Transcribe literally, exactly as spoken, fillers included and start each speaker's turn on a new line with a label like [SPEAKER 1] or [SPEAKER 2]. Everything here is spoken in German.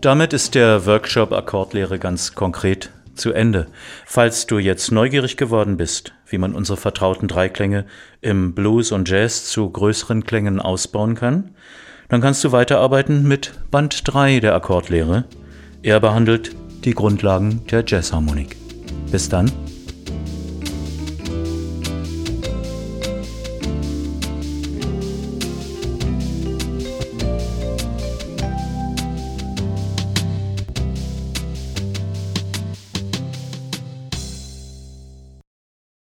[SPEAKER 1] damit ist der Workshop Akkordlehre ganz konkret zu Ende. Falls du jetzt neugierig geworden bist, wie man unsere vertrauten Dreiklänge im Blues und Jazz zu größeren Klängen ausbauen kann, dann kannst du weiterarbeiten mit Band drei der Akkordlehre. Er behandelt die Grundlagen der Jazzharmonik. Bis dann.